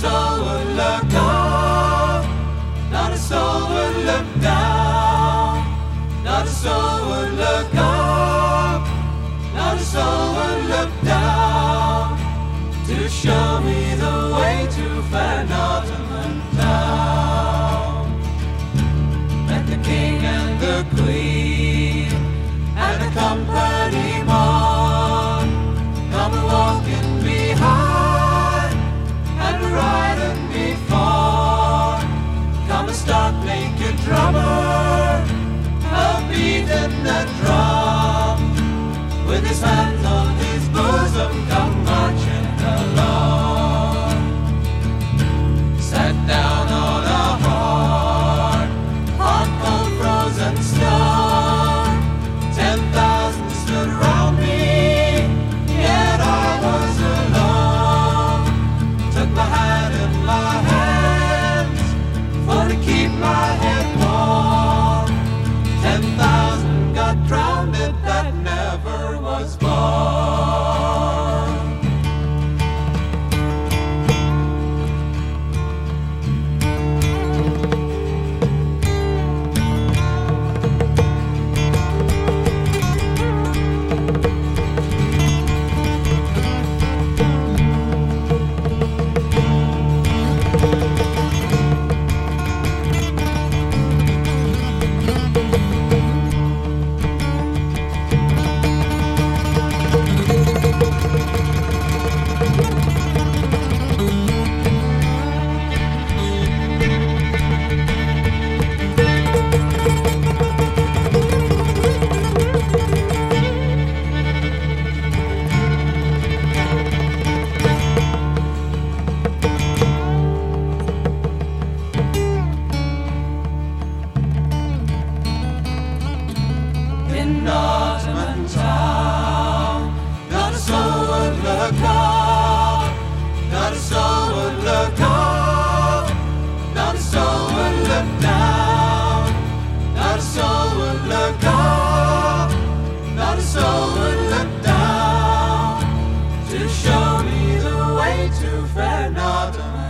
soul would look up, not a soul would look down, not a soul would look up, not a soul would look down, to show me the way to fair Nottingham town. Met the king and the queen and a company more, come a walking behind and a riding before, come a stark naked drummer, a beating the drum, with his hands on his bosom, come marching along. Sat down on a hard, cold frozen stone. 10,000 stood round me, yet I was alone. Took my hat in my hands, for to keep my head warm. 10,000 got drowned that never was born. In Nottingham town, not a soul would look up, not a soul would look up, not a soul would look down, not a soul would look up, not a soul would look down, to show me the way to fair Nottingham.